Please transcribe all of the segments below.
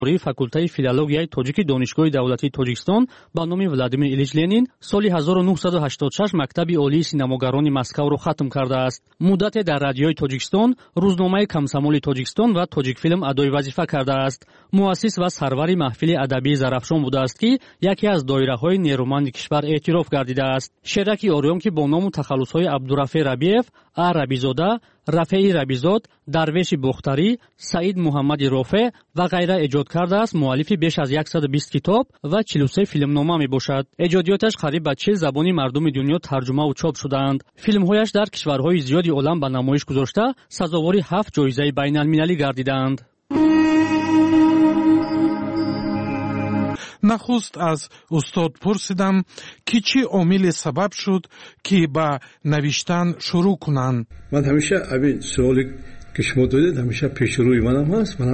факултаи филологияи тоҷики донишгоҳи давлатии Тоҷикистон ба номи Владимир Илич Ленин соли 1986 мактаби олии синамогарони Москавро хатм кардааст. муддате дар радиои Тоҷикистон, рӯзномаи Комсомоли Тоҷикистон ва Тоҷикфилм адои вазифа кардааст. муассис ва сарвари маҳфили адабии Зарафшон будааст, ки яке аз доираҳои нерӯманди кишвар эътироф гардидааст. шераки ориён, ки бо ному тахаллусҳои Абдурафе Рабиев, А. Рабизода, Рафеи Рабизод, Дарвеши Бухтарӣ, Саид Муҳаммади Рофе ва ғайра эҷод кардааст, муаллифи беш аз 120 китоб ва 43 филмнома мебошад. эҷодиёташ қариб ба 40 забони мардуми дунё тарҷумаву чоп шудаанд. филмҳояш дар кишварҳои зиёди олам ба намоиш гузошта, сазовори 7 ҷоизаи байналмилалӣ гардидаанд. нахуст аз устод пурсидам ки чӣ омиле сабаб шуд ки ба навиштан шурӯъ кунанд. ман ҳамеша абин суоле ки шумо додед ҳамеша пешрӯи манам ҳаст. манам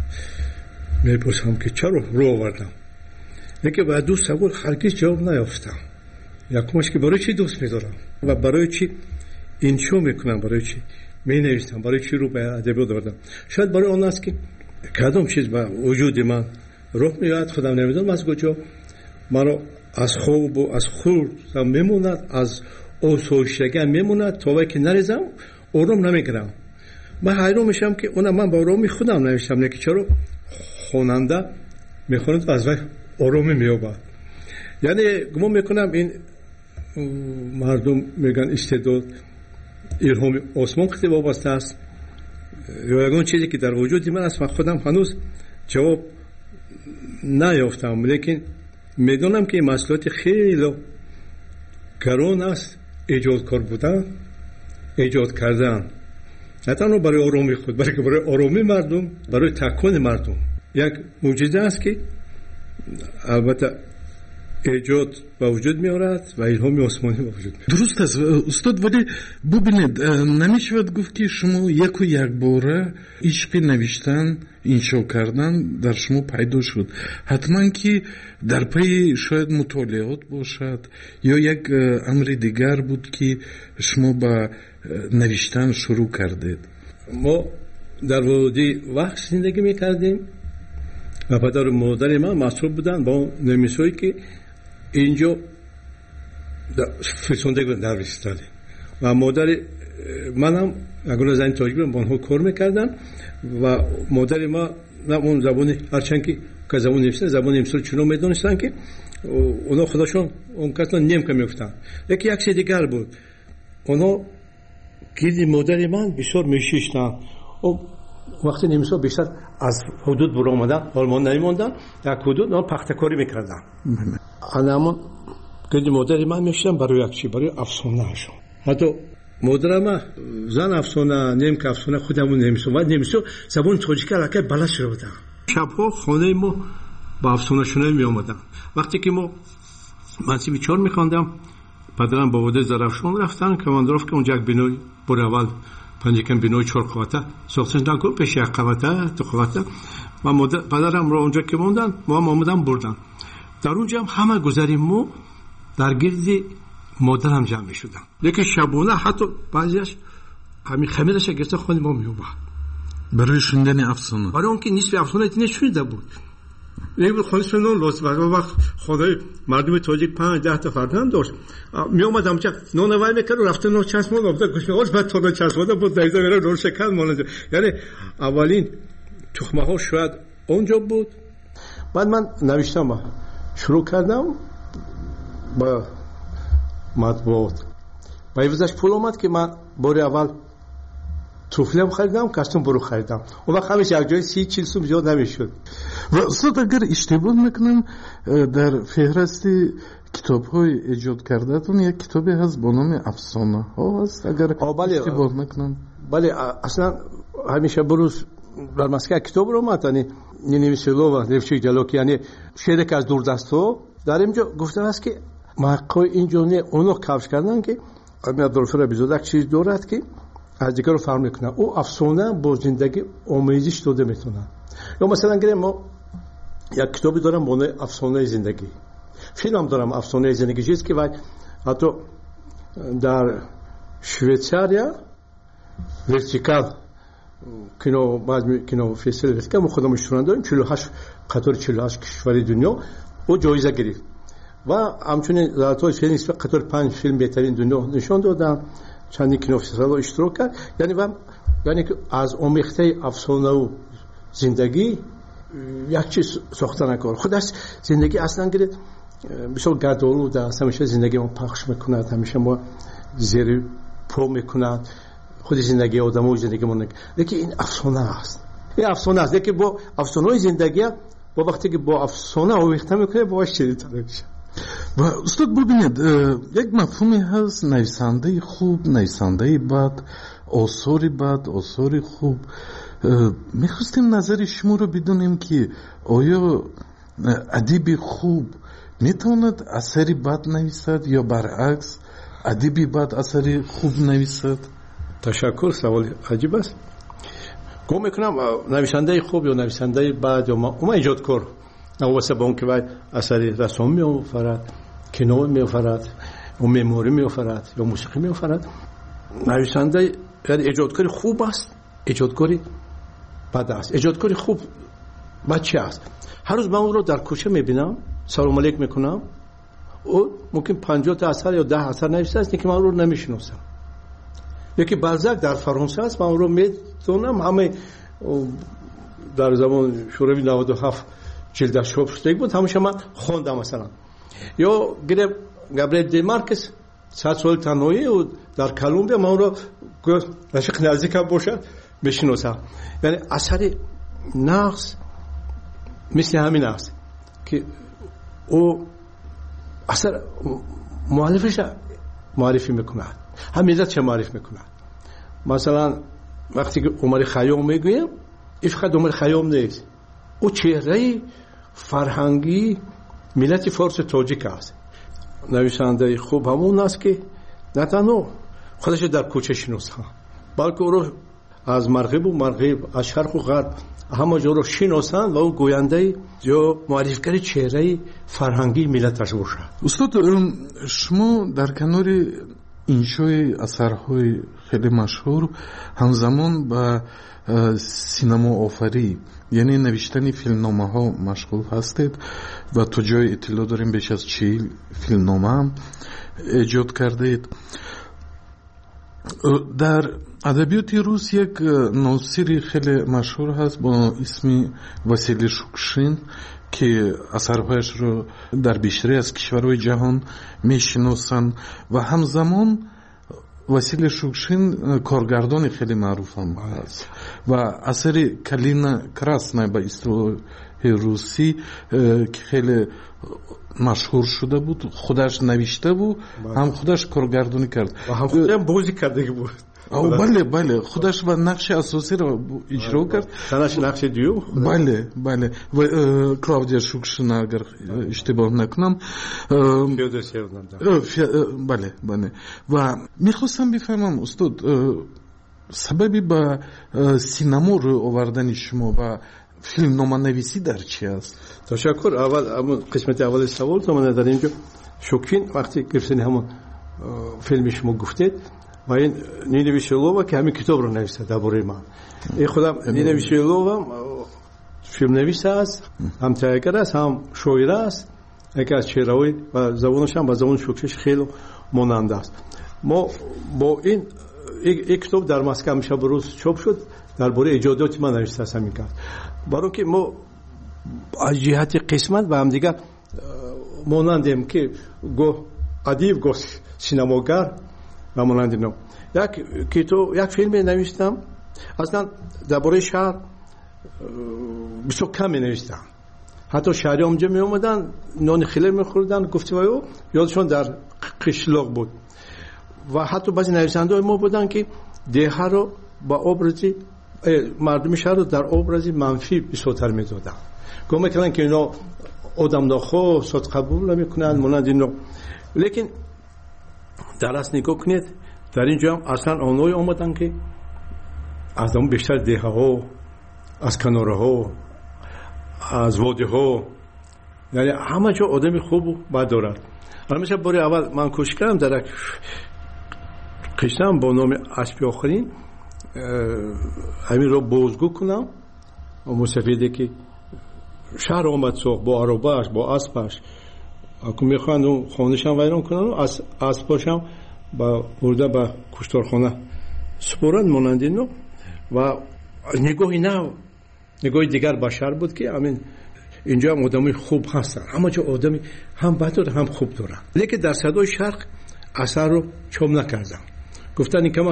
мепурсам ки чаро рӯ овардам, лекин ба ду савол ҳаргиз ҷавоб наёфтам. якумаш ки барои чӣ дӯст медорам ва барои чӣ иншо мекунам, барои чӣ менавистам, барои чӣ рӯ ба адабиёт овардам. шояд барои он аст ки кадом чиз ба вуҷуди ман роҳ меояд, худам намедонам аз куҷо маро аз хобу аз хурдам мемонад, аз осоиштагиам мемонад, то вақте ки нарезам ором намегирам. ман ҳайрон мешавам ки ман ба ороми худам навиштам, лекин чаро хонанда мехонад ва аз вай оромӣ меёбад. яъне гумон мекунам ин мардум мегӯянд истеъдод илҳоми осмон қисм вобаста аст ё ягон чизе ки дар вуҷуди ман аст. ман худам ҳанӯз ҷавоб наёфтам, лекин медонам ки масъулияти хеле гарон аст эҷодкор будан, эҷод кардан, на танҳо барои оромии худ, балки барои оромии мардум, барои такони мардум. як мӯъҷиза аст ки албатта эҷод ба вуҷуд меорад ва илҳоми осмонӣ ба вуҷуд меорад. дуруст аст устод, вале бубинед, намешавад гуфт ки шумо яку якбора ишқи навиштан, иншо кардан дар шумо пайдо шуд. ҳатман ки дар пайи шояд мутолиот бошад ё як амри дигар буд ки шумо ба навиштан шурӯъ кардед. мо дар води вақт зиндагӣ мекардем ва падару модари ман масъул буданд ба он намисҳое ки инҷо фирсондагӣ навистали ва модари манам ягона зани тоҷик ба онҳо кор мекарданд ва модари ман он забони ҳарчанд ки забони немисӣ забони немисро чунон медонистанд ки онҳо худашон он касна немка мегуфтанд. лекин як чизи дигар буд, онҳо гирди модари ман бисёр мешиштанд. вақти немисҳо бештар аз ҳудуд буромадан олмон намемонданд, як ҳудуд пахтакорӣ мекарданд. анамон гирди модари ман мешиштанд барои як чӣ, барои афсонаашон. ҳатто модарам зан афсона, немка афсона, худамон немисо ва немисо забони тоҷика аллакай баланд шуда буданд. шабҳо хонаи мо ба афсонашунавӣ меомаданд. вақте ки мо мансиби 4 мехондам, падарам ба водии Зарафшон рафтанд, командировка онҷа як бинои бори аввал панҷакам бинои 4 қавата сохтанд, пеш як қавата, 2 қавата. ва падарамро онҷа ки мондан, мо ҳам омадан бурдан. дар онҷа ҳам ҳама гузари мо дар гирди модарам ҷамъ мешуданд. лекин шабона ҳатто баъзеаш ҳамин хамираша гирфта хони мо меёбад барои шундани афсона, барои он ки нисфи афсона нешунида буд. خودشون نون لطف و وقت خدای مردم تاجیک 5-10 تا فرزند داشت می اومد همچه نون وای میکرد و رفته نون چسب مون آورد گوش می‌خورد بعد تا نون چسب بود بود دیگه میره نون شکل مونده. یعنی اولین تخمه ها شاید اونجا بود. بعد من نوشتم شروع کردم با مطبوعات و ایوزش پول اومد که من بار اول توفلم خریدم، کاستوم برو خریدم. اون وقت همیشه یک جای 30-40 سوم زیاد نمیشد. و استاد اگر اشتباه نکنم در فهرست کتاب‌های ایجاد کرده‌تون یک کتابی هست با نام افسانه ها هست اگر اشتباه نکنم. بله اصلا همیشه بروز در مسکه کتاب رو اومد، یعنی نویسلو و نوشته جلوکی، یعنی شعر که از دوردست‌ها در اینجا گفته است که مقای اینجا نه اونو کاوش کردن که امیر عبدالرفیق ربیزاده یک چیز دارد که از دیگر رو فرق میکنه. او افسانه با زندگی آمیزش داده میتونه. یا مثلا گریم ما یک کتابی دارم با نام افسانه زندگی، فیلم دارم افسانه زندگی، چیزی که حتی در شویتزاریا ورتیکال کینو بعد کینو فستیوال ورتیکال ما خودمون شروع داریم 48 قطار 48 کشور دنیا او جایزه گرفت و همچنین زلاتای فیلم به قطار 5 فیلم بهترین دنیا نشان دادن، چندین کینوفستیوال اشتراک کرد. یعنی که از آمیخته افسانه و زندگی یک چیز ساخته نکرد. خودش زندگی اصلا گرفت بسیار گردآلود است، همیشه زندگی ما پخش میکند، همیشه ما زیر پا میکند خود زندگی آدم و زندگی ما لیکن این افسانه است، این افسانه است. لیکن با افسانه زندگی با وقتی که با افسانه آمیخته میکنه باش شدیدتر میشه. و استاد ببینید یک مفهومی هست نویسنده خوب، نویسنده بد، آثاری بد، آثاری خوب. میخواستیم نظر شما رو بدونیم که آیا ادیب خوب میتواند اثری بد نویسد یا برعکس ادیبی بد اثری خوب نویسد؟ تشکر، سوال عجیب است. گم میکنم نویسنده خوب یا نویسنده بد یا ما ایجادکار نواسه با اون که باید اثری رسام میآفرد، کینو میآفرد، و معماری میآفرد یا موسیقی میآفرد. نویسنده یعنی ایجادکاری خوب است، ایجادکاری بد است. ایجادکاری خوب بچه است. هر روز من اون رو در کوچه میبینم، سلام علیک میکنم، او ممکن 50 تا اثر یا 10 اثر نوشته است که من اون رو نمیشناسم. یکی بلزاک در فرانسه است، من اون رو میدونم، همه در زمان شوروی 97 جلدش چاپ شده بود، همیشه من خواندم. مثلا یا گابریل دی مارکس 100 سال تنهایی و در کلمبیا، من اون رو رفیق نزدیکم باشد میشناسم. یعنی اثر نقص مثل همین است که او اثر مؤلفش معرفی میکند، هم ملت چه معرفی میکند. مثلا وقتی که عمر خیام میگویم، این فقط عمر خیام نیست، او چهره فرهنگی ملت فارس تاجیک است. نویسنده خوب همون است که نه تنها خودش در کوچه شناسه، بلکه او رو از مغرب از شرق و غرب همه جا رو شناسند و او گوینده یا معرفیگر چهره فرهنگی ملتش باشد. استاد شما در کنار انشای اثرهای خیلی مشهور همزمان با سینما آفری یعنی نوشتن فیلمنامه ها مشغول هستید و تو جای اطلاع داریم بیش از 40 فیلمنامه هم ایجاد کردید. در ادبیات روس یک ناصری خیلی مشهور هست با اسم واسیلی شوکشین که اثرهایش رو در بیشتری از کشورهای جهان میشناسند و همزمان واسیلی شوکشین کارگردان خیلی معروف هم هست و اثر کلینا کراسنا به اصطلاح روسی که خیلی مشهور شده بود، خودش نوشته بود، هم خودش کارگردانی کرد و هم خودش بازی کرده بود. بله خودش و نقش اساسی رو اجرا کرد. تنش نقش دیو. بله و کلاودیا شوکشین اگر اشتباه نکنم. بله و میخواستم بفهمم استاد سببی با سینما رو آوردن شما و فیلمنامه نویسی در چی است؟ تشکر. اول قسمت اول سوال تو من در اینجا شوکین وقتی گفتین همون فیلم شما گفتید و این نینا ویشلووا که همین کتاب رو نوشته درباره من. این خودم نینا ویشلووا فیلم نویس است، هم تهیه‌گر است، هم شاعر است. یکی از چهره‌های و زبانش هم با زبان شوکیش خیلی مانند است. ما با این کتاب در مسکو میشه بروز چاپ شد درباره ایجادات من نوشته است. همین کرد برای که ما از جهت قسمت با هم دیگه مانندیم که گو ادیب گو سینماگر و مانند اینا. یک فیلم نوشتم، اصلا درباره شهر بسیار کم نوشتم. حتی شهری آمجا می اومدن نان خیلی می خوردن، گفتیم او یادشون در قشلاق بود و حتی بعضی نویسنده ما بودن که دیه رو با ابرزی مردم شهر رو در ابرزی منفی بسیارتر می دادن. گفت میکنن که اینا آدم ناخو صد قبول نمیکنن مانند اینا. لیکن در اصل نگاه کنید در اینجا اصلا آنهایی آمدن که از اون بیشتر دیه ها، از کناره ها، از واده ها، یعنی همه جا آدمی خوب و بد دارد. همیشه باری اول من کوشش کردم در یک قشتم با نام اسب آخرین همین رو بازگو کنم و مستفیده که شهر آمد سوخت با عربه‌اش با اسبش اگه میخوان اون خانه‌ش هم ویران کنن و اسبش هم با برده به کشتارخانه سپردن مانند اینو. و نگاهی نه نگاهی دیگر بشر بود که همین اینجا هم آدمی خوب هستن، اما چه آدمی هم بد داره هم خوب داره، لیکن در صدای شرق اثر رو چوم نکردن. گفتن این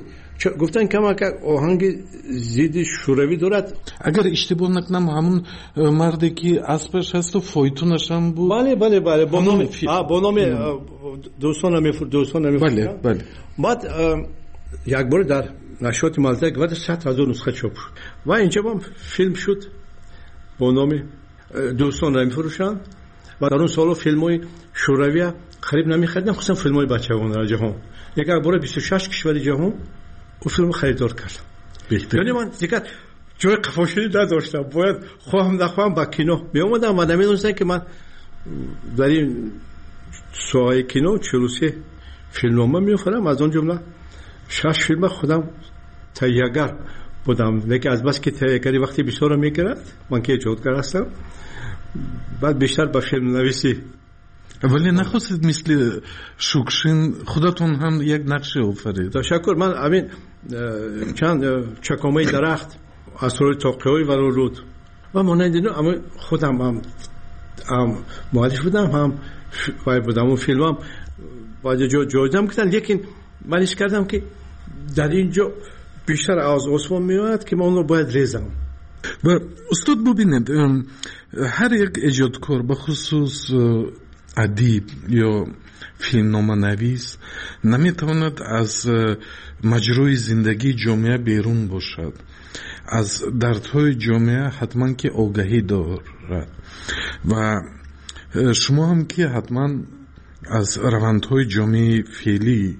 کما که آهنگ زید شوروی دارد. اگر اشتباه نکنم همون مردی که اسبش هست و فایتونش هم بود. بله با نام دوستان بله. بعد یک بار در نشریات مالزک بعد 100,000 نسخه چاپ شد و اینجا هم فیلم شد با نام دوستان را میفروشند و در اون سالا فیلم‌های شوروی خرید نمی‌خریدن، خصوصا فیلم‌های بچگانه در جهان. یک بار 26 کشور جهان اون فیلم خریدار کردم. یعنی من دیگه جای قفاشی نداشتم، باید خواهم نخواهم با کینو می اومدم و نمی‌دونستم که من در این ساحه کینو 43 فیلمنامه می‌خرم، از اون جمله 6 فیلم خودم تهیه‌گر بودم، لیکن از بس که تهیه‌گری وقتی بسیار می‌گیرد من که ایجادگر هستم، بعد بیشتر به فیلم نویسی. ولی نخواستید مثل شوکشین خودتون هم یک نقشه آفرید؟ تشکر. من همین چند چکامه درخت اسرار تاقی‌های ورود و مانند اینو اما خودم هم مؤلف بودم، هم فایل بودم و فیلمم باید جایزم کردن، لیکن من ایش کردم که در اینجا بیشتر از عثمان میاد که من اون رو باید ریزم. و استاد ببینید هر یک ایجادکار بخصوص ادیب یا فیلمنامه نویس نمیتواند از مجروی زندگی جامعه بیرون باشد، از دردهای جامعه حتما که آگاهی دارد و شما هم که حتما از روندهای جامعه فعلی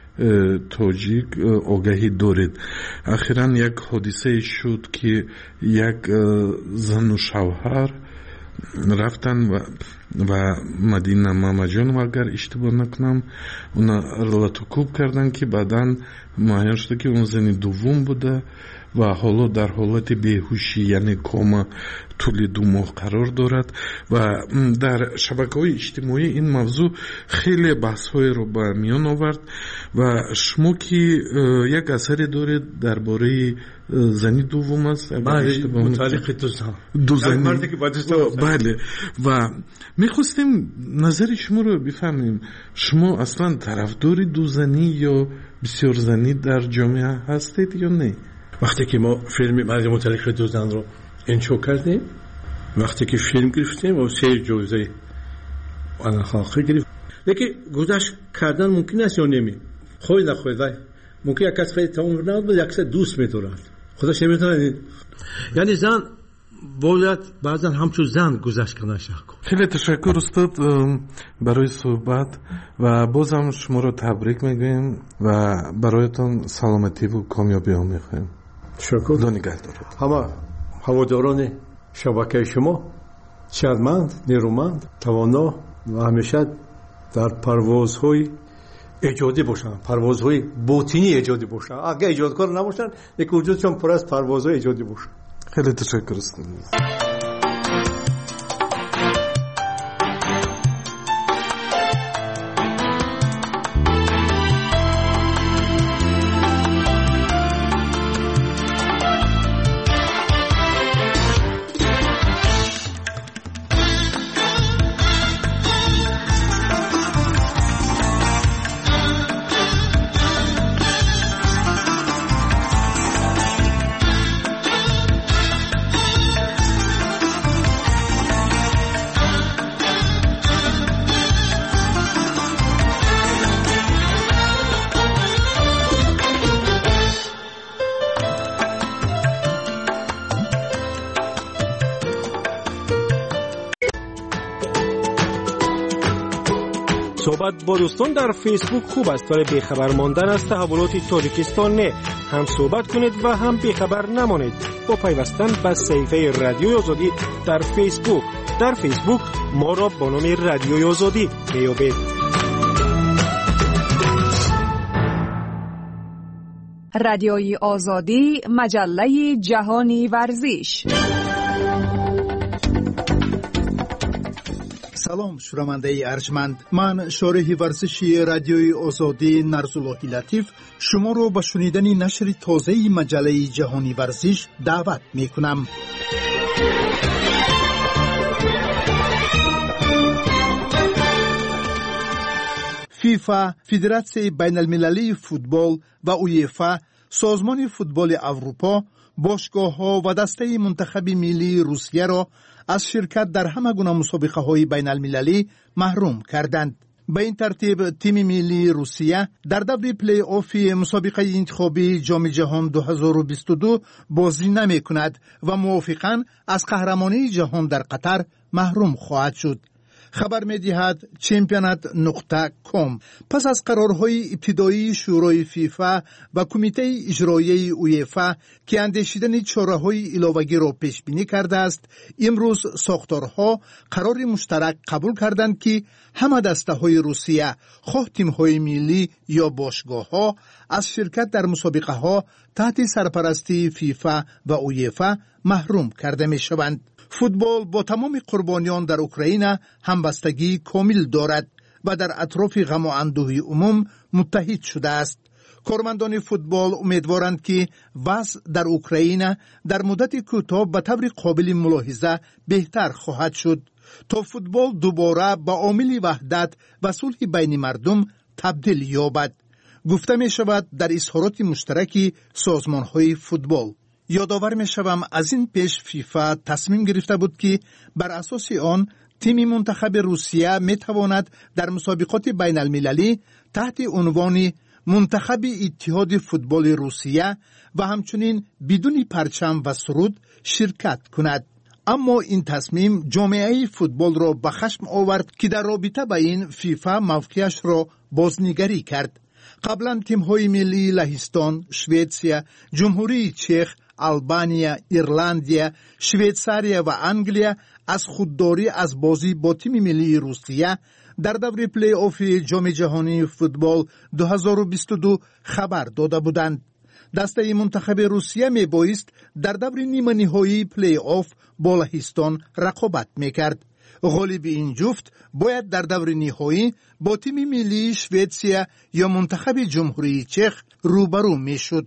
تاجیک آگاهی دارید. اخیراً یک حادثه شد که یک زن و شوهر رفتن و مدینه مامجان و اگر اشتباه نکنم اونا رلاتوکوب کردن که بعداً معین شده که اون زنی دوم بوده و حالا در حالت بیهوشی یعنی کوما طول 2 ماه قرار دارد و در شبکه‌های اجتماعی این موضوع خیلی بحث‌های رو به میان آورد و شما که یک اثری دارید درباره زنی دوم است، متعلق دو زنی بله و میخواستیم نظر شما رو بفهمیم. شما اصلا طرفدار دو زنی یا بسیار زنی در جامعه هستید یا نه؟ وقتی که ما فیلم متعلق دو زن رو انشا کردیم، وقتی که فیلم گرفتیم و 3 جایزه آن خاصی گرفت، لیکن گذشت کردن ممکن است یا نمی خواهی نخواهی ممکن یک کس خیلی تمام نبود یک کس دوست می‌دارد خودش نمی‌تونه، یعنی زن باید بعضا همچون زن گذشت کنه. خیلی تشکر استاد برای صحبت و بازم شما رو تبریک میگویم و برایتان سلامتی و کامیابی ها میخوایم. تشکر. خدا نگهدارت. همه هواداران شبکه شما شادمند، نیرومند، توانا و همیشه در پروازهای ایجادی باشن، پروازهای باطنی ایجادی باشن. اگه ایجادکار نباشن یک وجودشون پر از پروازهای ایجادی باشن. خیلی تشکر استاد. صحبت با دوستان در فیسبوک خوب است، ولی بیخبر ماندن از تحولات تاجیکستان نه. هم صحبت کنید و هم بیخبر نمانید با پیوستن به صفحه رادیوی آزادی در فیسبوک. در فیسبوک ما را با نام رادیوی آزادی بیابید. رادیوی آزادی، مجله جهانی ورزش. سلام شنونده ارجمند، من شارح ورزشی رادیوی آزادی نرزالله لطیف شما رو به شنیدن نشر تازه مجله جهانی ورزش دعوت می کنم. فیفا، فدراسیون بین المللی فوتبال و اویفا، سازمان فوتبال اروپا، باشگاه‌ها و دسته منتخب ملی روسیه را از شرکت در همه گونه مسابقه‌های بین المللی محروم کردند. به این ترتیب تیم ملی روسیه در دور پلی آف مسابقه انتخابی جام جهان 2022 بازی نمی کند و موافقاً از قهرمانی جهان در قطر محروم خواهد شد. خبر می دهد championat.com. پس از قرارهای ابتدایی شورای فیفا و کمیته اجرایی اویفا که اندیشیدن چاره‌های علاوه‌ای را پیش بینی کرده است، امروز ساختارها قرار مشترک قبول کردند که همه دسته‌های روسیه، خواه تیم‌های ملی یا باشگاه‌ها، از شرکت در مسابقه‌ها تحت سرپرستی فیفا و اویفا محروم کرده می‌شوند. فوتبال با تمام قربانیان در اوکراین همبستگی کامل دارد و در اطراف غم و اندوه عموم متحد شده است. کارمندان فوتبال امیدوارند که وضع در اوکراین در مدت کوتاه به طور قابل ملاحظه بهتر خواهد شد تا فوتبال دوباره به عامل وحدت و صلح بین مردم تبدیل یابد. گفته می شود در اظهارات مشترک سازمان‌های فوتبال. یادآور می شوم از این پیش فیفا تصمیم گرفته بود که بر اساس آن تیم منتخب روسیه می تواند در مسابقات بین المللی تحت عنوان منتخب اتحاد فوتبال روسیه و همچنین بدون پرچم و سرود شرکت کند. اما این تصمیم جامعه فوتبال را به خشم آورد که در رابطه با این فیفا موقعش را بازنگری کرد. قبلا تیم‌های ملی لهستان، شویتسیا، جمهوری چک، آلبانیا، ایرلندیا، شویتساریا و انگلیا از خودداری از بازی با تیم ملی روسیه در دور پلی آف جام جهانی فوتبال 2022 خبر داده بودند. دسته منتخب روسیه می بایست در دور نیمه نهایی پلی آف با لهستان رقابت می کرد. غالب این جفت باید در دور نهایی با تیم ملی شویتسیا یا منتخب جمهوری چک روبرو می شد.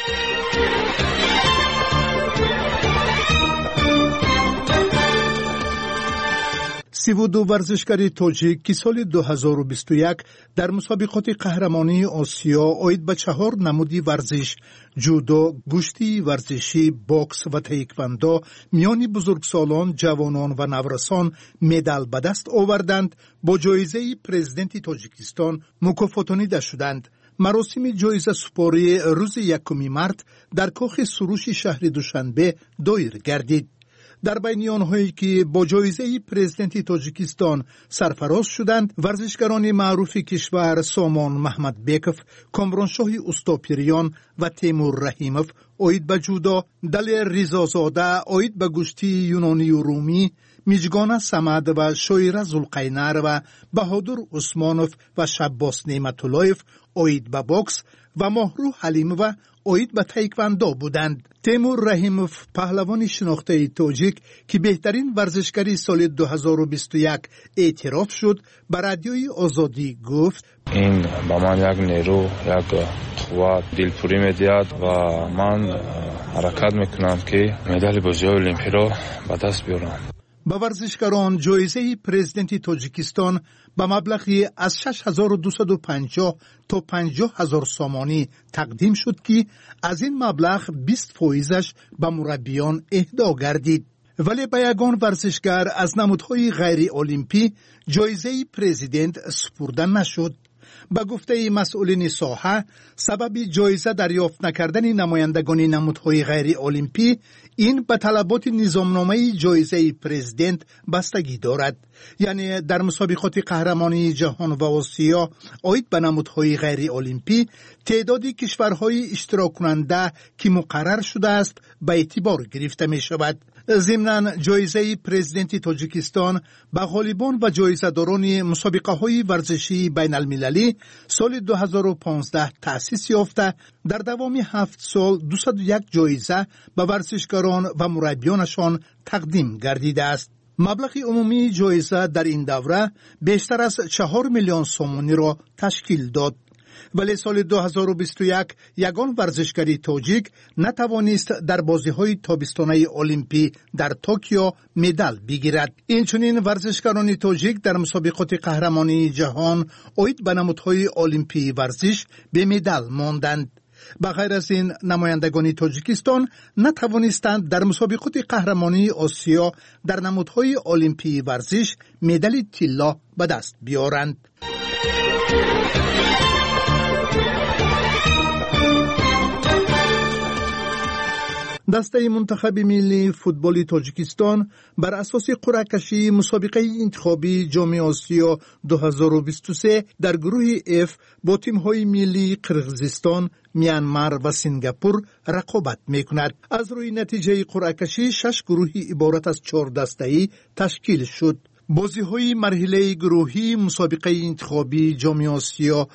32 ورزشکار تاجیک که سال 2021 در مسابقات قهرمانی آسیا آید به 4 نمودی ورزش، جودو، گشتی ورزشی، باکس و تایکواندو میان بزرگسالان، جوانان و نورسان مدال به دست آوردند، با جایزه پرزیدنت تاجیکستان مکافاتانیده شدند. مراسم جایزه سپاری روز 1 مارس در کاخ سروش شهر دوشنبه دایر گردید. در بین آنهایی که با جایزه پرزیدنت تاجیکستان سرفراز شدند، ورزشکاران معروف کشور سامان محمد بیکوف، کامرانشاه استاپیریان و تیمور رحیموف آید به جودو، دل ریزازاده آید به گشتی یونانی و رومی، میجگان سمد و شایره زلقینر و بهادر عثمانوف و شباس نعمتاللهیف آید به باکس و ماهرو حلیموف آید به تایکواندو بودند. تیمور رحیموف، پهلوان شناخته تاجیک که بهترین ورزشکاری سال 2021 اعتراف شد، به رادیوی آزادی گفت: این با من یک نیرو، یک قوت دلپوری میدهد و من حرکت میکنم که مدال بازی المپیک را به دست بیارم. به ورزشکاران جایزه پرزیدنت تاجیکستان به مبلغی از 6250 تا 50,000 سامانی تقدیم شد که از این مبلغ 20% به مربیان اهدا گردید. ولی به یگان ورزشکار از نمودهای غیر المپی جایزه پرزیدنت سپرده نشد. به گفته مسئولین ساحه، سبب جایزه دریافت نکردن نمایندگان نمودهای غیر المپی این به طلبات نظامنامه جایزه پرزیدنت بستگی دارد. یعنی در مسابقات قهرمانی جهان و آسیا آید به نمودهای غیر المپی تعدادی کشورهای اشتراک کننده که مقرر شده است به اعتبار گرفته می شود. ضمناً جایزه پرزیدنت تاجیکستان به غالبان و جایزه‌داران مسابقه‌های ورزشی بین المللی سال 2015 تأسیس یافته در دوام 7 سال 201 جایزه به ورزشکاران و مربیانشان تقدیم گردیده است. مبلغ عمومی جایزه در این دوره بیشتر از 4 میلیون سومونی را تشکیل داد. ولی سال 2021 یگان ورزشکاری تاجیک نتوانست در بازی‌های تابستانه المپی در توکیو مدال بگیرد. اینچنین ورزشکاران تاجیک در مسابقات قهرمانی جهان اوید به نمودهای المپی ورزش به مدال ماندند. بغیر از این نمایندگان تاجیکستان نتوانستند در مسابقات قهرمانی آسیا در نمودهای المپی ورزش مدال طلا به دست بیارند. دسته منتخب ملی فوتبال تاجیکستان بر اساس قرعه کشی مسابقه انتخابی جام آسیا 2023 در گروه F با تیم‌های ملی قرقیزستان، میانمار و سنگاپور رقابت می‌کند. از روی نتیجه قرعه کشی 6 گروهی عبارت از 4 دسته‌ای تشکیل شد. بازی‌های مرحله گروهی مسابقه انتخابی جام آسیا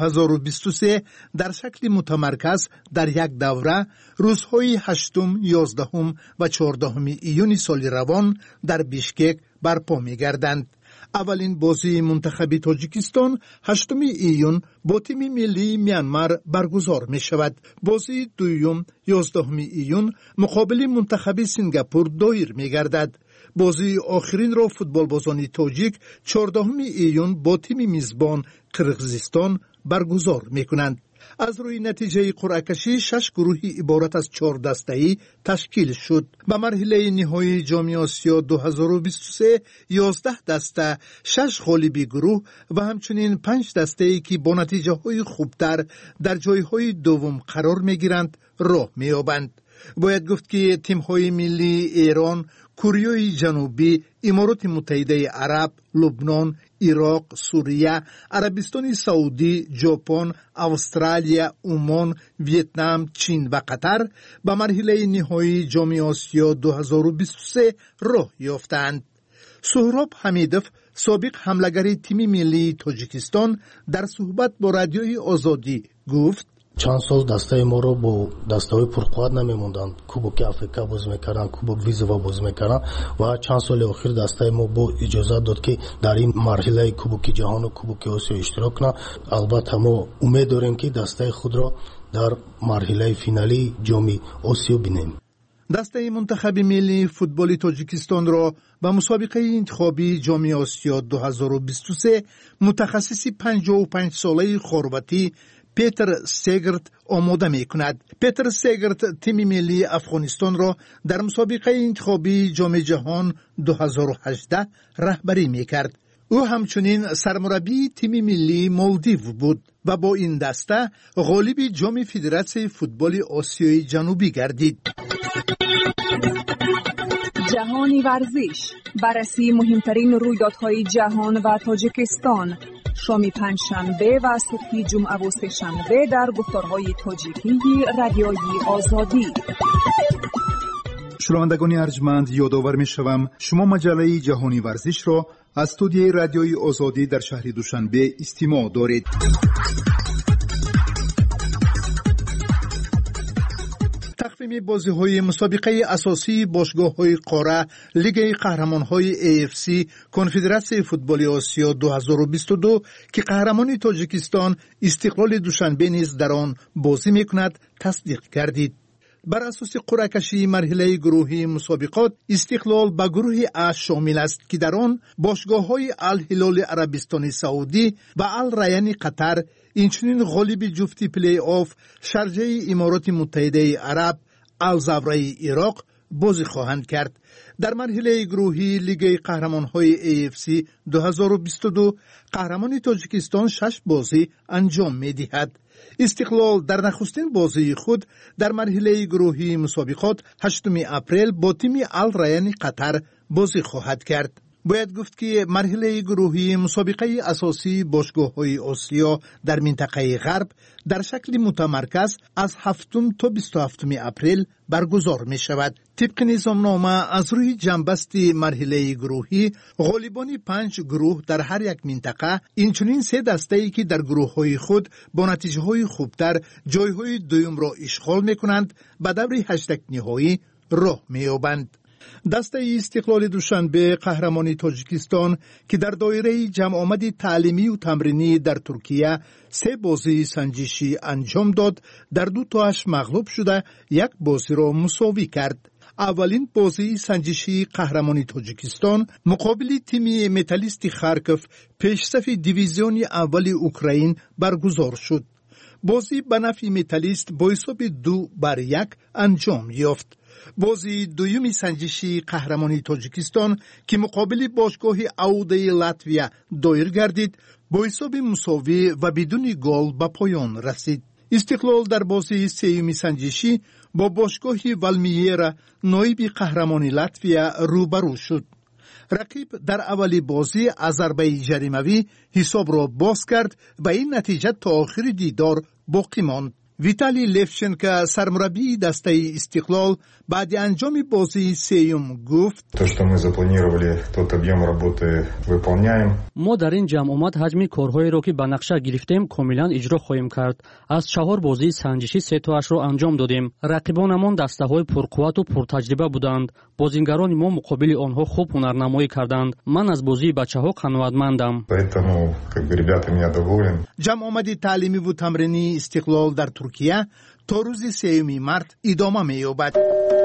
2023 در شکل متمرکز در یک دوره روزهای 8، 11 و 14 ایون سال روان در بیشکک برپا می‌گردند. اولین بازی منتخب تاجیکستان 8 ایون با تیم ملی میانمار برگزار می شود. بازی دوم 11 ایون مقابل منتخب سنگاپور دایر می گردد. بازی آخرین را فوتبالبازان تاجیک 14 ایون با تیم میزبان قرقیزستان برگزار می کنند. از روی نتیجه قرعه کشی 6 گروهی عبارت از 4 دسته‌ای تشکیل شد. به مرحله نهایی جام آسیا 2023 11 دسته 6 غالب گروه و همچنین 5 دسته‌ای که با نتیجه‌های خوبتر در جایهای دوم قرار می‌گیرند راه می‌یابند. باید گفت که تیم‌های ملی ایران، کره جنوبی، امارات متحده عرب، لبنان، عراق، سوریه، عربستان سعودی، ژاپن، استرالیا، عمان، ویتنام، چین و قطر به مرحله نهایی جام آسیا 2023 راه یافتند. سهراب حمیدوف، سابق حمله‌گر تیم ملی تاجیکستان، در صحبت با رادیوی آزادی گفت: چند سال دسته ما رو با دسته‌های پرقدرت نمی‌موندن. کوبک آفریقا بازی می‌کردن، کوبک ویزوا بازی می‌کردن و چند سال اخیر دسته ما با اجازه داد که در این مرحله کوبک جهان و کوبک آسیا اشتراک کنه. البته ما امید داریم که دسته خود را در مرحله فینالی جام آسیا بینیم. دسته منتخب ملی فوتبال تاجیکستان را به مسابقه انتخابی جام آسیا 2023 متخصص 55 ساله خرواتی پیتر سیگرت آماده می کند. پیتر سیگرت تیم ملی افغانستان را در مسابقه انتخابی جام جهان 2018 رهبری می کرد. او همچنین سرمربی تیم ملی مالدیو بود و با این دسته غالب جام فدراسیون فوتبال آسیای جنوبی گردید. جهانی ورزش، بررسی مهمترین رویدادهای جهان و تاجیکستان، شام پنجشنبه و صبح جمعه و سه‌شنبه در گفتارهای تاجیکی رادیوی آزادی. شنوندگان ارجمند، یادآور می‌شوم شما مجله جهانی ورزش را از استودیوی رادیوی آزادی در شهر دوشنبه استماع دارید. تقویم بازی‌های مسابقه اساسی باشگاه‌های قاره لیگ قهرمان‌های AFC کنفدراسیون فوتبال آسیا 2022 که قهرمان تاجیکستان استقلال دوشنبه نیز در آن بازی می‌کند تصدیق گردید. بر اساس قرعه کشی مرحله گروهی مسابقات استقلال به گروه A شامل است که در آن باشگاه‌های الهلال عربستان سعودی و الریان قطر، اینچنین غالب جفتی پلی آف شارجه امارات متحده عرب الزاوره عراق بازی خواهند کرد. در مرحله گروهی لیگ قهرمان‌های AFC 2022 قهرمان تاجیکستان 6 بازی انجام می‌دهد. استقلال در نخستین بازی خود در مرحله گروهی مسابقات 8 اپریل با تیم الریان قطر بازی خواهد کرد. باید گفت که مرحله گروهی مسابقه اساسی باشگاه‌های آسیا در منطقه غرب در شکل متمرکز از 7 تا 27 اپریل برگزار می شود. طبق نظامنامه از روی جنبست مرحله گروهی غالبان 5 گروه در هر یک منطقه، اینچنین 3 دسته‌ای که در گروه‌های خود با نتیجه‌های خوبتر جایهای دوم را اشغال می کنند به دور 8 نهایی راه می یابند. دسته استقلال دوشنبه قهرمانی تاجیکستان که در دایره جمع آمد تعلیمی و تمرینی در ترکیه 3 بازی سنجشی انجام داد، در 2 تاش مغلوب شده 1 بازی را مساوی کرد. اولین بازی سنجشی قهرمانی تاجیکستان مقابل تیم متالیست خارکوف پیشصف دیویزیون اول اوکراین برگزار شد. بازی به نفع متالیست با حساب 2-1 انجام یافت. بازی دومی سنجشی قهرمانی تاجیکستان که مقابل باشگاه اوده لاتویا دایر گردید با حساب مساوی و بدون گل به پایان رسید. استقلال در بازی سومی سنجشی با باشگاه والمیرا نایب قهرمانی لاتویا روبرو شد. رقیب در اولی بازی از ضربه جریمه‌ای حساب را باز کرد و این نتیجه تا آخر دیدار باقی ماند. ویتالی لفچنکو سرمربی دسته استقلال بعد انجام بازی سوم گفت: ما در این جمع آمد حجم کارهایی را که به نقشه گرفتیم کاملا اجرا خواهیم کرد. از 4 بازی سنجشی 3 تاش را انجام دادیم. رقیبانمان دسته‌های پرقوت و پرتجربه بودند. بازیگران ما مقابل آنها خوب هنرنمایی کردند. من از بازی بچه‌ها قناعتمندم. جمع آمد تعلیمی و تمرینی استقلال در ترکیه تا روز 3 مارس ادامه می‌یابد.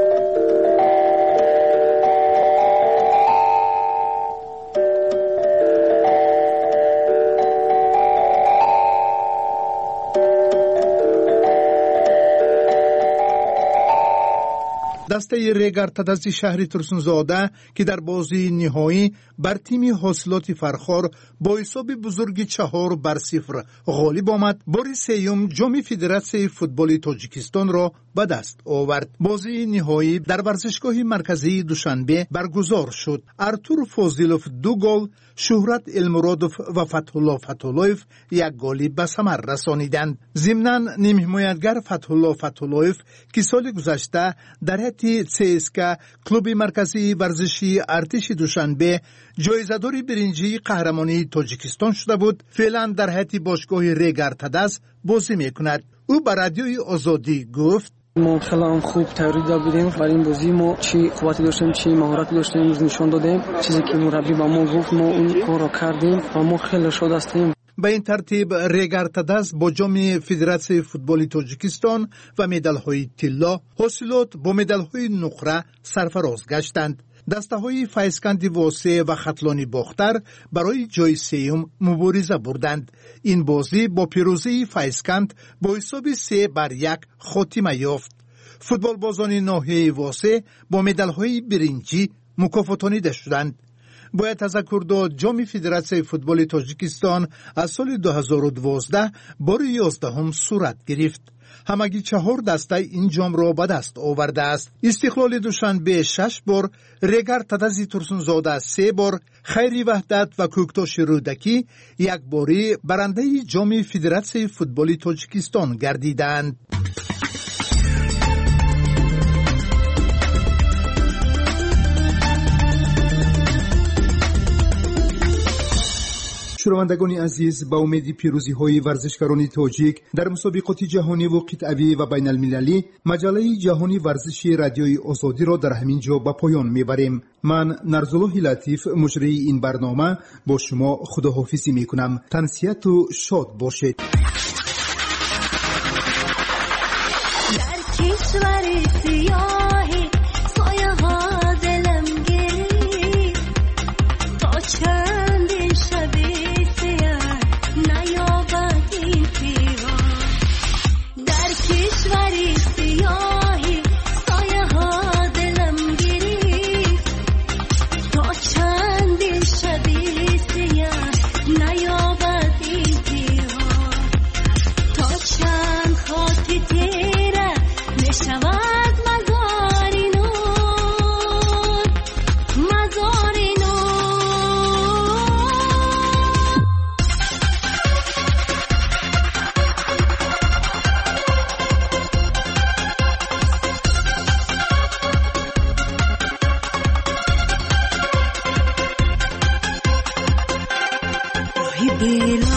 دسته ریگارتاداز شهر ترسونزاده که در بازی نهایی بر تیم حاصلات فرخار با حساب بزرگ 4-0 غالب آمد، بار سوم جام فدراسیون فوتبال تاجیکستان را به دست آورد. بازی نهایی در ورزشگاه مرکزی دوشنبه برگزار شد. ارتور فاضلوف 2 گل، شهرت المرادوف و فتحالله فتحالله‌یف 1 گل به ثمر رسانیدند. ضمناً نیم حمایتگر فتحالله فتحالله‌یف که سال گذشته در حد CSKA کلوب مرکزی ورزشی ارتش دوشنبه جایزه‌دار برنجی قهرمانی تاجیکستان شده بود، فعلا در حد باشگاه ریگارتاداز بازی می‌کند. او به رادیوی آزادی گفت: ما خیلی خوب تیاری داشتیم برای این بازی. ما چی قوتی داشتیم، چی مهارتی داشتیم نشون دادیم. چیزی که مربی با ما گفت ما اون کارو کردیم و ما خیلی شاد هستیم. به این ترتیب ریگارتاداز با جام فدراسیون فوتبال تاجیکستان و مدال‌های طلا حاصلات با مدال‌های نقره سرفراز گشتند. دسته‌های فایزکند واسه و خطلانی باختر برای جای سوم مبارزه بردند. این بازی با پیروزی فایزکند با حساب 3-1 خاتمه یافت. فوتبال بازان ناحیه واسه با مدال‌های برنجی مکافاتانیده شدند. باید تذکر داد جام فدراسیون فوتبال تاجیکستان از سال 2012 بار 11 صورت گرفت. همگی 4 دسته این جام را به دست آورده است. استقلال دوشنبه 6 بار، ریگارتاداز ترسونزاده 3 بار، خیری وحدت و کوکتاش رودکی 1 باری برنده جام فدراسیون فوتبال تاجیکستان گردیدند. شنوندگان عزیز، با امید پیروزی‌های ورزشکاران تاجیک در مسابقات جهانی و قطعی و بین المللی، مجله جهانی ورزشی رادیوی آزادی را در همین جا به پایان میبریم. من نرزالله لطیف مجری این برنامه با شما خداحافظی میکنم. تنسیت و شاد باشید. Bela